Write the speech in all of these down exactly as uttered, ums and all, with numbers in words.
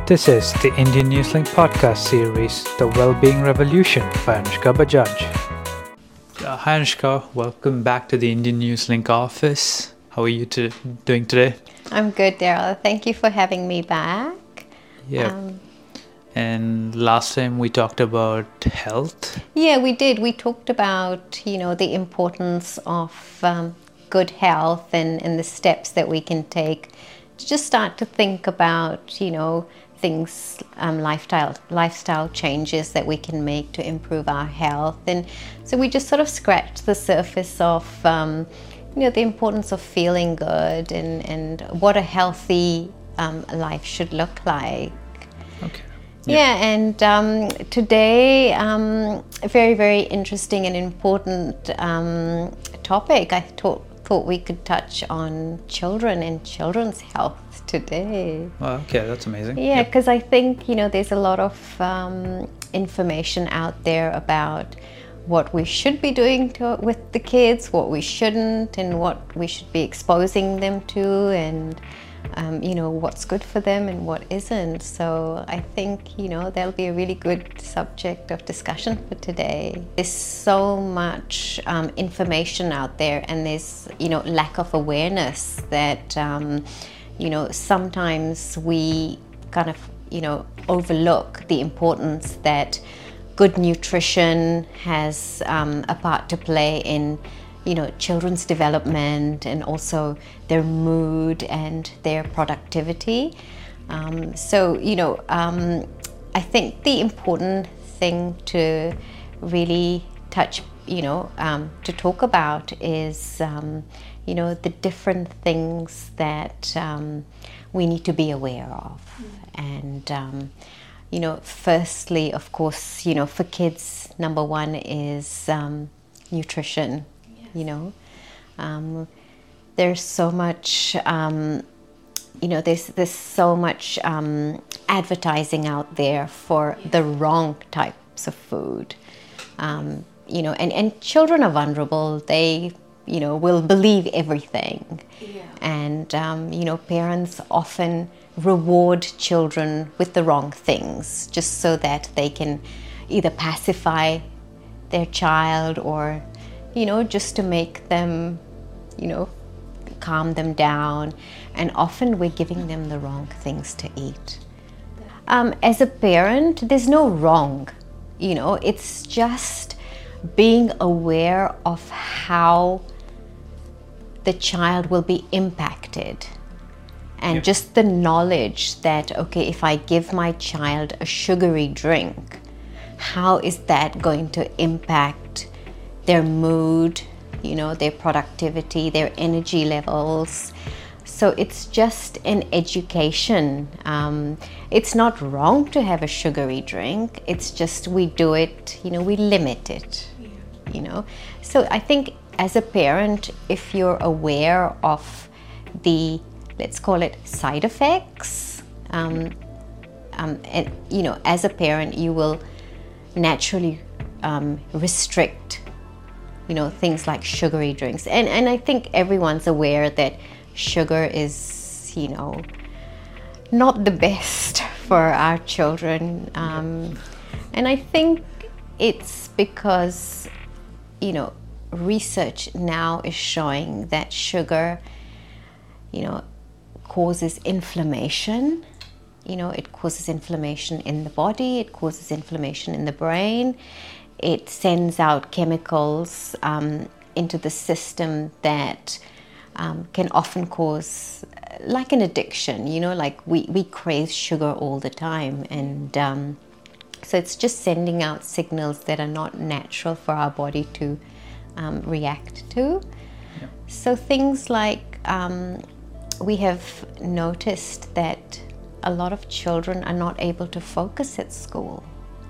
This is the Indian Newslink podcast series, The Wellbeing Revolution by Anushka Bajaj. Uh, hi Anushka, welcome back to the Indian Newslink office. How are you to, doing today? I'm good, Daryl. Thank you for having me back. Yeah. Um, and last time we talked about health. Yeah, we did. We talked about, you know, the importance of um, good health and, and the steps that we can take to just start to think about, you know, things, um, lifestyle lifestyle changes that we can make to improve our health. And so we just sort of scratched the surface of, um, you know, the importance of feeling good and, and what a healthy um, life should look like. Okay. Yeah, yeah and um, today, um, a very, very interesting and important um, topic. I thought, thought we could touch on children and children's health today. Well, okay, that's amazing. Yeah, because yep. I think, you know, there's a lot of um, information out there about what we should be doing to, with the kids, what we shouldn't, and what we should be exposing them to, and um, you know, what's good for them and what isn't. So I think, you know, that'll be a really good subject of discussion for today. There's so much um, information out there, and there's, you know, lack of awareness that um, you know, sometimes we kind of, you know, overlook the importance that good nutrition has um, a part to play in, you know, children's development and also their mood and their productivity. Um, so, you know, um, I think the important thing to really touch, you know, um, to talk about is, um, you know, the different things that um, we need to be aware of. Mm. And, um, you know, firstly, of course, you know, for kids, number one is um, nutrition. Yes. You know, um, there's so much, um, you know, there's, there's so much um, advertising out there for yes. the wrong types of food. Um, you know, and, and children are vulnerable. They, you know, will believe everything. Yeah. And, um, you know, parents often reward children with the wrong things just so that they can either pacify their child or, you know, just to make them, you know, calm them down. And often we're giving them the wrong things to eat. Um, as a parent, there's no wrong, you know, it's just being aware of how the child will be impacted, and yeah. just the knowledge that, okay, if I give my child a sugary drink, how is that going to impact their mood, you know, their productivity, their energy levels. So it's just an education. Um, it's not wrong to have a sugary drink. It's just we do it, you know, we limit it, yeah. you know. So I think as a parent, if you're aware of the, let's call it side effects, um, um, and, you know, as a parent, you will naturally um, restrict, you know, things like sugary drinks. And, and I think everyone's aware that sugar is, you know, not the best for our children. Um, and I think it's because, you know, research now is showing that sugar, you know, causes inflammation. You know, it causes inflammation in the body, it causes inflammation in the brain. It sends out chemicals um, into the system that um, can often cause like an addiction, you know, like we, we crave sugar all the time. And um, so it's just sending out signals that are not natural for our body to um, react to. Yeah. So things like um, we have noticed that a lot of children are not able to focus at school.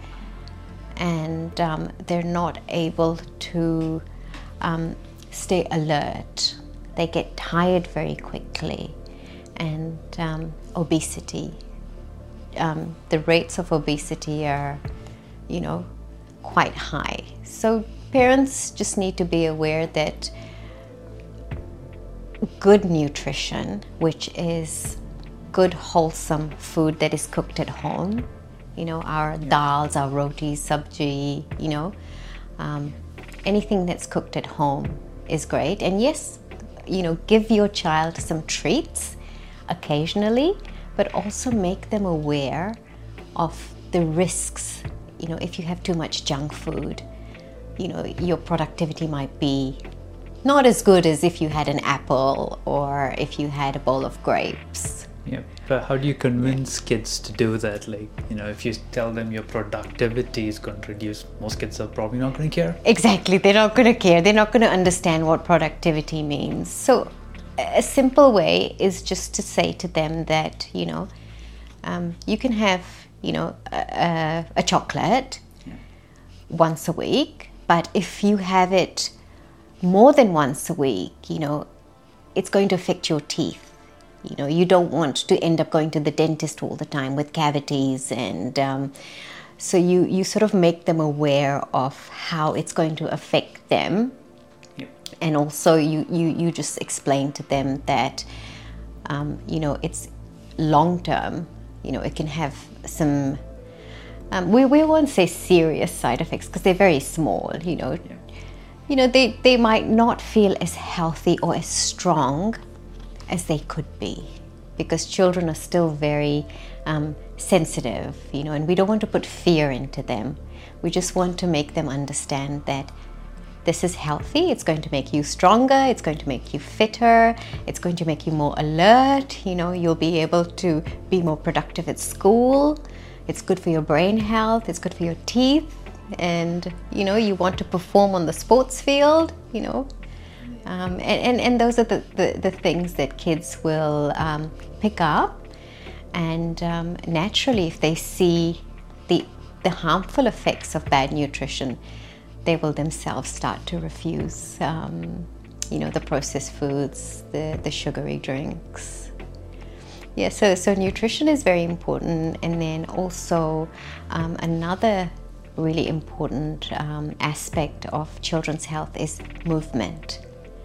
And um, they're not able to um, stay alert. They get tired very quickly. And um, obesity. Um, the rates of obesity are, you know, quite high. So parents just need to be aware that good nutrition, which is good wholesome food that is cooked at home. You know, our yeah. dals, our rotis, sabji, you know, um, anything that's cooked at home is great. And yes, you know, give your child some treats occasionally, but also make them aware of the risks. You know, if you have too much junk food, you know, your productivity might be not as good as if you had an apple or if you had a bowl of grapes. Yeah, but how do you convince kids to do that? Like, you know, if you tell them your productivity is going to reduce, most kids are probably not going to care. Exactly, they're not going to care. They're not going to understand what productivity means. So a simple way is just to say to them that, you know, um, you can have, you know, a, a chocolate yeah. once a week, but if you have it more than once a week, you know, it's going to affect your teeth. You know, you don't want to end up going to the dentist all the time with cavities, and um, so you, you sort of make them aware of how it's going to affect them. Yep. And also you, you, you just explain to them that, um, you know, it's long term, you know, it can have some, um, we, we won't say serious side effects because they're very small, you know. Yeah. You know, they, they might not feel as healthy or as strong as they could be, because children are still very um, sensitive, you know, and we don't want to put fear into them. We just want to make them understand that this is healthy, it's going to make you stronger, it's going to make you fitter, it's going to make you more alert, you know, you'll be able to be more productive at school, it's good for your brain health, it's good for your teeth, and, you know, you want to perform on the sports field, you know. Um, and, and, and those are the, the, the things that kids will um, pick up, and um, naturally if they see the, the harmful effects of bad nutrition, they will themselves start to refuse um, you know, the processed foods, the, the sugary drinks. Yeah, so, so nutrition is very important, and then also um, another really important um, aspect of children's health is movement.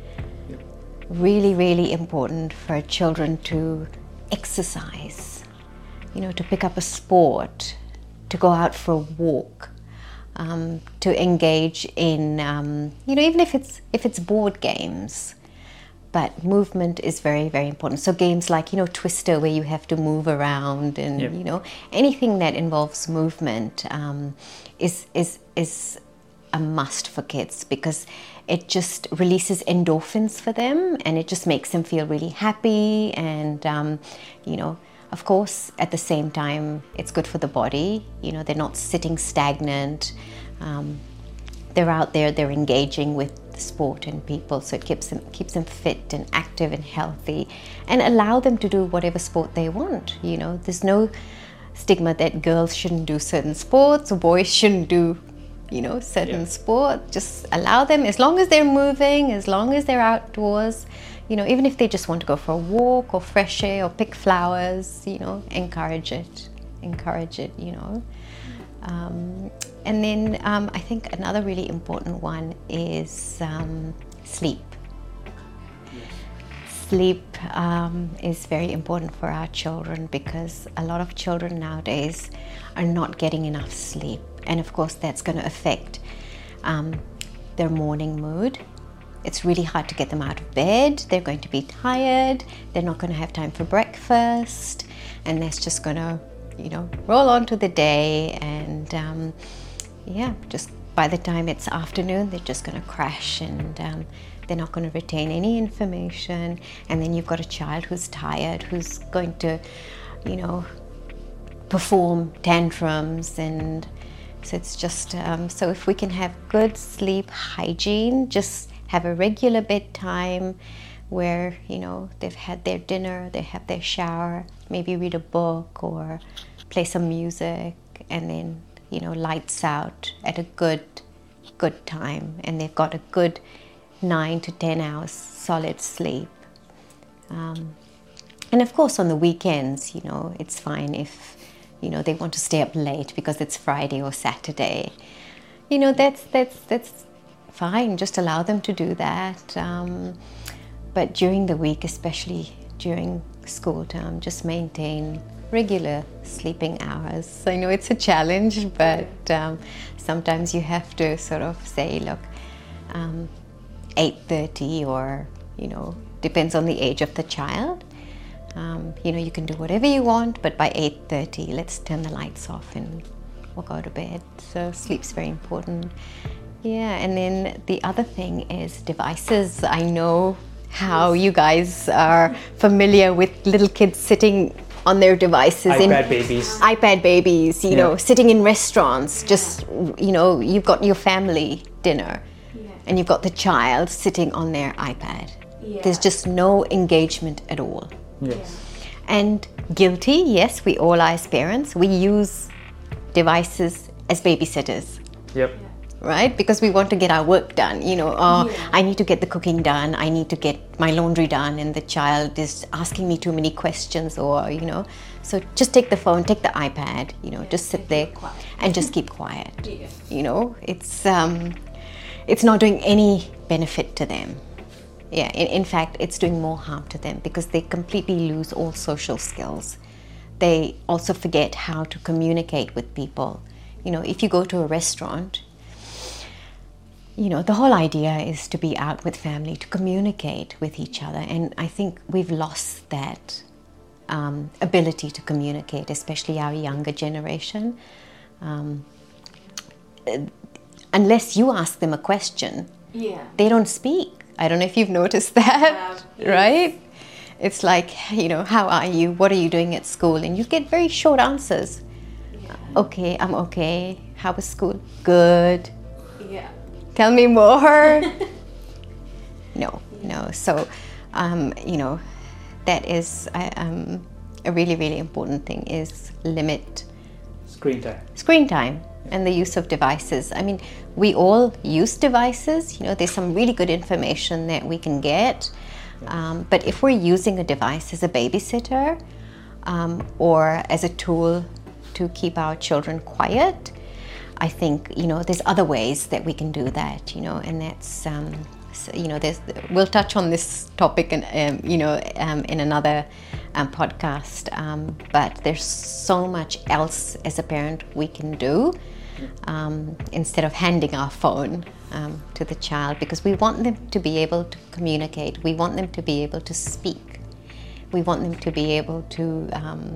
Really, really important for children to exercise, you know, to pick up a sport, to go out for a walk, um, to engage in, um, you know, even if it's if it's board games, but movement is very, very important. So games like, you know, Twister, where you have to move around, and yep. you know, anything that involves movement um, is is is a must for kids, because it just releases endorphins for them, and it just makes them feel really happy. And um, you know, of course, at the same time, it's good for the body. You know, they're not sitting stagnant. Um, they're out there, they're engaging with the sport and people, so it keeps them keeps them fit and active and healthy, and allow them to do whatever sport they want. You know, there's no stigma that girls shouldn't do certain sports or boys shouldn't do, you know, certain yeah. sport. Just allow them, as long as they're moving, as long as they're outdoors, you know, even if they just want to go for a walk or fresh air or pick flowers, you know, encourage it, encourage it, you know. Um, and then um, I think another really important one is um, sleep. Sleep um, is very important for our children, because a lot of children nowadays are not getting enough sleep. And of course, that's going to affect um, their morning mood. It's really hard to get them out of bed. They're going to be tired. They're not going to have time for breakfast. And that's just going to, you know, roll on to the day. And um, yeah, just by the time it's afternoon, they're just going to crash, and um, they're not going to retain any information. And then you've got a child who's tired, who's going to, you know, perform tantrums. And so it's just, um, so if we can have good sleep hygiene, just have a regular bedtime where, you know, they've had their dinner, they have their shower, maybe read a book or play some music, and then, you know, lights out at a good, good time, and they've got a good nine to ten hours solid sleep. Um, and of course, on the weekends, you know, it's fine if, you know, they want to stay up late because it's Friday or Saturday. You know, that's that's that's fine. Just allow them to do that. Um, but during the week, especially during school term, just maintain regular sleeping hours. I know it's a challenge, but um, sometimes you have to sort of say, look, um, eight thirty, or, you know, depends on the age of the child. Um, you know, you can do whatever you want, but by eight thirty, let's turn the lights off and we'll go to bed. So sleep's very important. Yeah, and then the other thing is devices. I know how you guys are familiar with little kids sitting on their devices. iPad in, babies. iPad babies, you Yeah. know, sitting in restaurants, just, you know, you've got your family dinner Yeah. and you've got the child sitting on their iPad. Yeah. There's just no engagement at all. Yes. And guilty, yes, we all are as parents. We use devices as babysitters, Yep. right? Because we want to get our work done. You know, oh, Yeah. I need to get the cooking done. I need to get my laundry done, and the child is asking me too many questions, or, you know. So just take the phone, take the iPad, you know, just sit and there keep quiet. and just keep quiet. Yeah. You know, it's um, it's not doing any benefit to them. Yeah, in, in fact, it's doing more harm to them because they completely lose all social skills. They also forget how to communicate with people. You know, if you go to a restaurant, you know, the whole idea is to be out with family, to communicate with each other. And I think we've lost that um, ability to communicate, especially our younger generation. Um, unless you ask them a question, Yeah. they don't speak. I don't know if you've noticed that, have, yes. right? It's like, you know, how are you? What are you doing at school? And you get very short answers. Yeah. Okay, I'm okay. How was school? Good. Yeah. Tell me more. No, no. So, um, you know, that is uh, um, a really, really important thing, is limit Screen time. screen time and the use of devices. I mean, we all use devices. You know, there's some really good information that we can get. Um, but if we're using a device as a babysitter um, or as a tool to keep our children quiet, I think, you know, there's other ways that we can do that, you know, and that's, um, so, you know, there's, we'll touch on this topic, in, um, you know, um, in another um, podcast, um, but there's so much else as a parent we can do um, instead of handing our phone um, to the child, because we want them to be able to communicate. We want them to be able to speak. We want them to be able to um,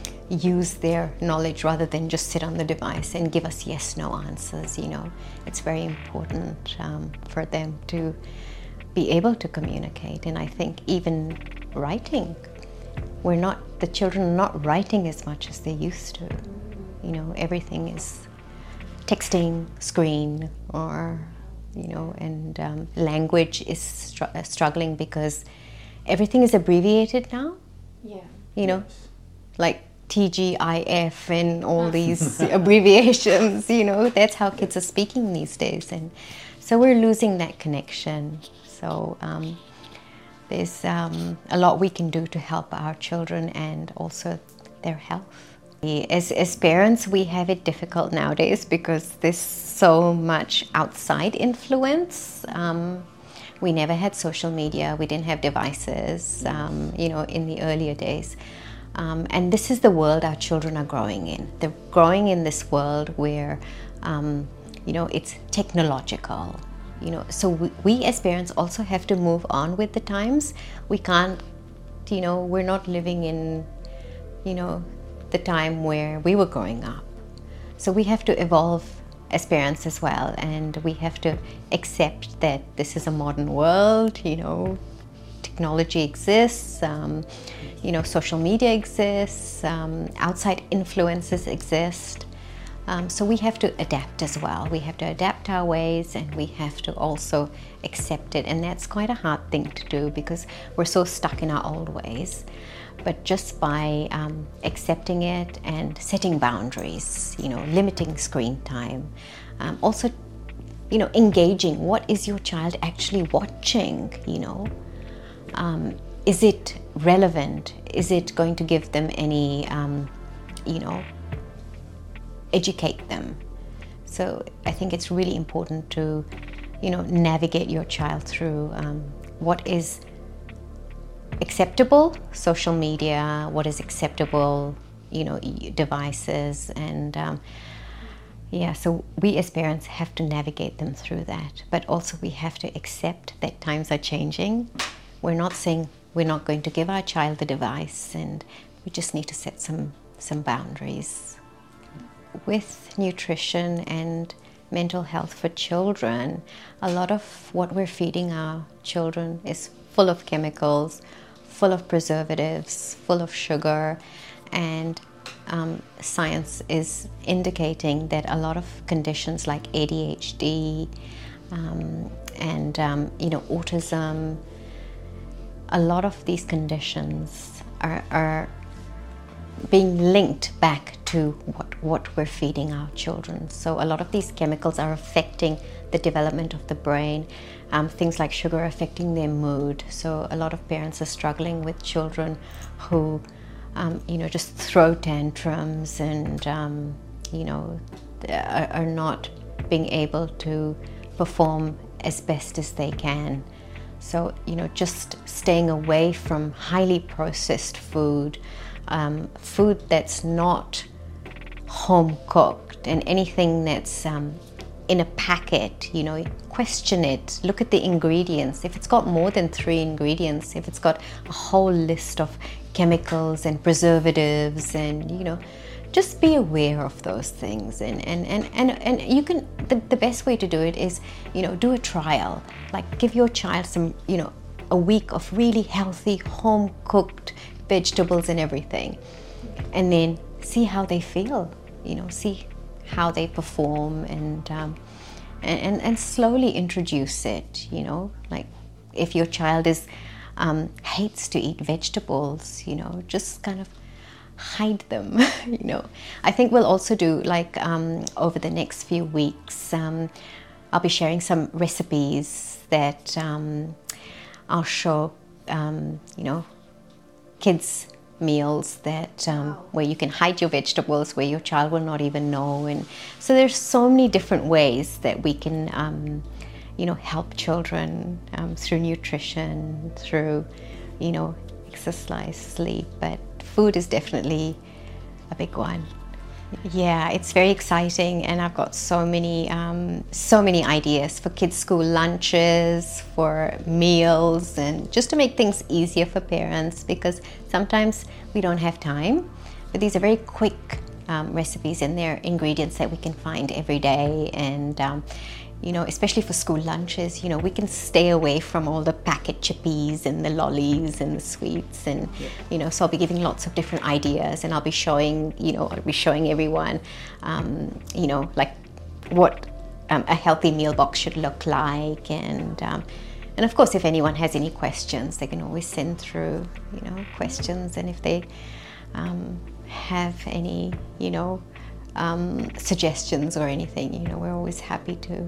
use their knowledge rather than just sit on the device and give us yes, no answers, you know. It's very important um, for them to be able to communicate. And I think even writing, we're not, the children are not writing as much as they used to. You know, everything is texting, screen, or, you know, and um, language is str- struggling because everything is abbreviated now, Yeah. you know, like T G I F and all these abbreviations, you know, that's how kids are speaking these days. And so we're losing that connection. So um, there's um, a lot we can do to help our children and also their health. As, as parents, we have it difficult nowadays because there's so much outside influence. Um, we never had social media, we didn't have devices, um, you know, in the earlier days. Um, and this is the world our children are growing in. They're growing in this world where, um, you know, it's technological. You know, so we, we as parents also have to move on with the times. We can't, you know, we're not living in, you know, the time where we were growing up. So we have to evolve as parents as well, and we have to accept that this is a modern world, you know, technology exists, um, you know, social media exists, um, outside influences exist. Um, so we have to adapt as well. We have to adapt our ways, and we have to also accept it. And that's quite a hard thing to do because we're so stuck in our old ways. But just by um, accepting it and setting boundaries, you know, limiting screen time, um, also, you know, engaging. What is your child actually watching, you know? Um, is it relevant? Is it going to give them any, um, you know, educate them? So I think it's really important to, you know, navigate your child through um, what is acceptable, social media, what is acceptable, you know, devices, and um, yeah, so we as parents have to navigate them through that. But also we have to accept that times are changing. We're not saying we're not going to give our child the device, and we just need to set some, some boundaries. With nutrition and mental health for children, a lot of what we're feeding our children is full of chemicals, full of preservatives, full of sugar, and um, science is indicating that a lot of conditions like A D H D um, and um, you know, autism, a lot of these conditions are, are being linked back to what, what we're feeding our children. So a lot of these chemicals are affecting the development of the brain. Um, things like sugar are affecting their mood. So a lot of parents are struggling with children who, um, you know, just throw tantrums and, um, you know, are, are not being able to perform as best as they can. So, you know, just staying away from highly processed food, um, food that's not home cooked, and anything that's um, in a packet, you know, question it, look at the ingredients. If it's got more than three ingredients, if it's got a whole list of chemicals and preservatives, and, you know, just be aware of those things. And, and, and, and, and you can, the, the best way to do it is, you know, do a trial. Like, give your child some, you know, a week of really healthy, home cooked vegetables and everything. And then see how they feel, you know, see how they perform, and, um, and, and slowly introduce it, you know, like if your child is, um, hates to eat vegetables, you know, just kind of hide them, you know. I think we'll also do, like, um, over the next few weeks, um, I'll be sharing some recipes that um, I'll show, um, you know, kids meals that um, wow. where you can hide your vegetables, where your child will not even know. And so there's so many different ways that we can, um, you know, help children um, through nutrition, through, you know, exercise, sleep, but food is definitely a big one. Yeah, it's very exciting, and I've got so many, um, so many ideas for kids' school lunches, for meals, and just to make things easier for parents, because sometimes we don't have time. But these are very quick um, recipes, and they're ingredients that we can find every day. And um, you know, especially for school lunches, you know, we can stay away from all the packet chippies and the lollies and the sweets, and yeah. you know, so I'll be giving lots of different ideas, and I'll be showing, you know, I'll be showing everyone, um, you know, like what um, a healthy meal box should look like, and um, and of course, if anyone has any questions, they can always send through, you know, questions, and if they um, have any, you know, um, suggestions or anything, you know, we're always happy to.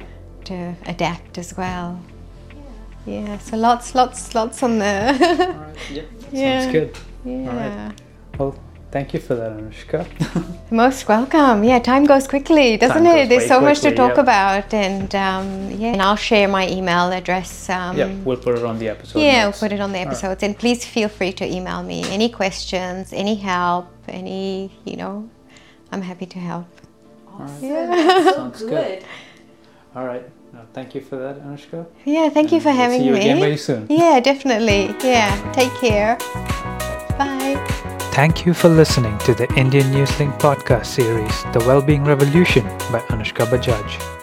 to adapt as well. Yeah, yeah, so lots, lots, lots on there. All right. Yep. Yeah. Sounds good. Yeah. All right. Well, thank you for that, Anushka. Most welcome. Yeah, time goes quickly, doesn't time it? There's so quickly, much to talk yep. about, and um, yeah, and I'll share my email address. Um, yeah, we'll put it on the episode. Yeah, notes. we'll put it on the episodes, right. And please feel free to email me any questions, any help, any, you know, I'm happy to help. Awesome. Yeah. So Sounds good. good. All right. No, thank you for that, Anushka. Yeah, thank and you for we'll having see you me. again very soon. Yeah, definitely. Yeah, take care. Bye. Thank you for listening to the Indian Newslink podcast series, The Wellbeing Revolution by Anushka Bajaj.